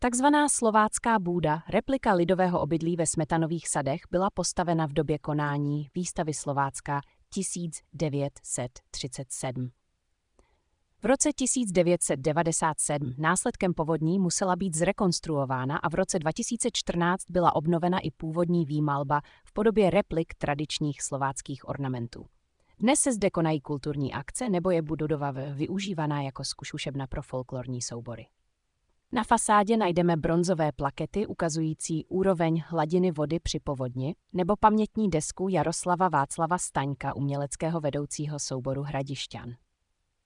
Takzvaná slovácká búda, replika lidového obydlí ve Smetanových sadech, byla postavena v době konání výstavy Slovácka 1937. V roce 1997 následkem povodní musela být zrekonstruována a v roce 2014 byla obnovena i původní výmalba v podobě replik tradičních slováckých ornamentů. Dnes se zde konají kulturní akce nebo je budova využívaná jako zkušebna pro folklorní soubory. Na fasádě najdeme bronzové plakety ukazující úroveň hladiny vody při povodni nebo pamětní desku Jaroslava Václava Staňka, uměleckého vedoucího souboru Hradišťan.